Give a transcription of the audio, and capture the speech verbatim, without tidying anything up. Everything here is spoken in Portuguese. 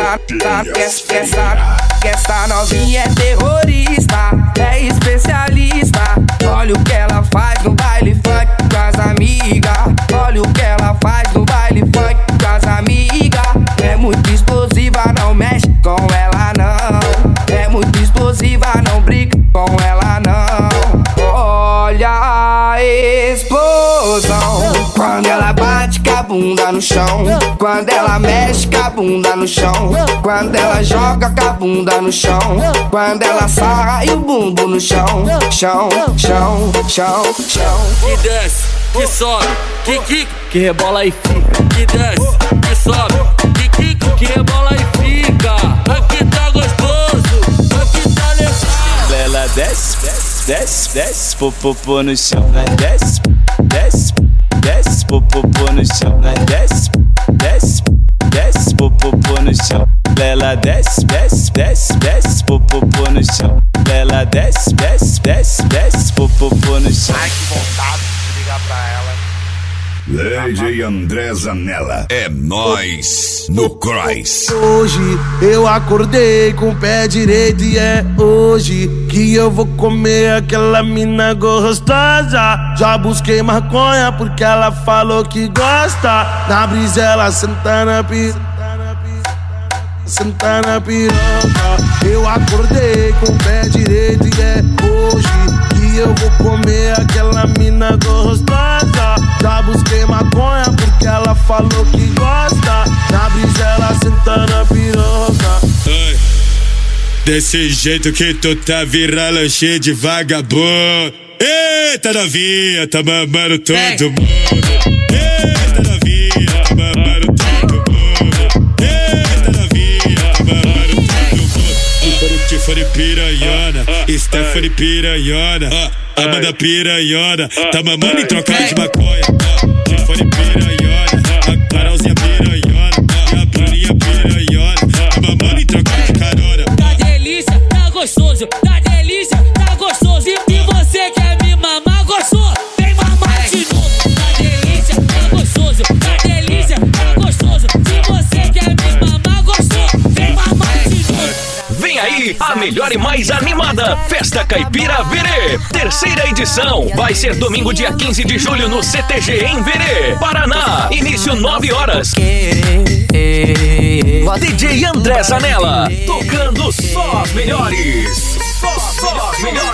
Essa, essa, essa, essa novinha é terrorista, é especialista. Olha o que ela faz no baile funk com as amigas. Olha o que ela faz no baile funk com as amigas. É muito explosiva, não mexe com ela não. É muito explosiva, não briga com ela não. Olha a explosão quando ela bate com a bunda no chão, quando ela mexe com a bunda no chão, quando ela joga com a bunda no chão, quando ela sarra e o bumbum no chão, chão, chão, chão, chão. Que desce, que sobe, que quica, que rebola e fica. que desce, que sobe, que quica, que rebola e fica. Aqui tá gostoso, aqui tá legal. Ela desce, desce, desce, desce, popopô no chão. Desce, desce, desce, popopô no chão. Desce, desce, desce, popopô no chão. Ela desce, desce, desce, desce, popopô no chão. Ela desce, desce, desce, desce, popopô no chão. Ai, que vontade de ligar pra ela. D J André Zanella. É nóis no Cross. Hoje eu acordei com o pé direito e é hoje que eu vou comer aquela mina gostosa. Já busquei maconha porque ela falou que gosta. Na brisa ela senta na piroca, senta na piroca. Eu acordei com o pé direito e é hoje que eu vou comer aquela mina gostosa. Já busquei maconha porque ela falou que gosta. Na brisa ela senta na piroca. Ai, desse jeito que tu tá virando lanche de vagabundo. Eita novinha, tá mamando todo mundo. Eita novinha, tá mamando todo mundo. Eita novinha, tá mamando todo mundo. Tiffany piranhona, Stephanie piranhona, Amanda piranhona, tá mamando em troca de maconha. Tiffany piranhona, a Carolzinha piranhona, e a Bruninha piranhona, tá mamando em troca de carona. Tá delícia, tá gostoso, tá delícia, tá gostoso. E você quer me mamar, gostou? Vem mamar de novo. Tá delícia, tá gostoso, tá delícia, tá gostoso. Se você quer me mamar, gostou? Vem mamar de novo. Vem aí a melhor e mais animada Festa Caipira Verê, terceira edição. Vai ser domingo, dia quinze de julho, no C T G em Verê, Paraná. Início nove horas. D J André Zanella, tocando só as melhores. Só, só as melhores.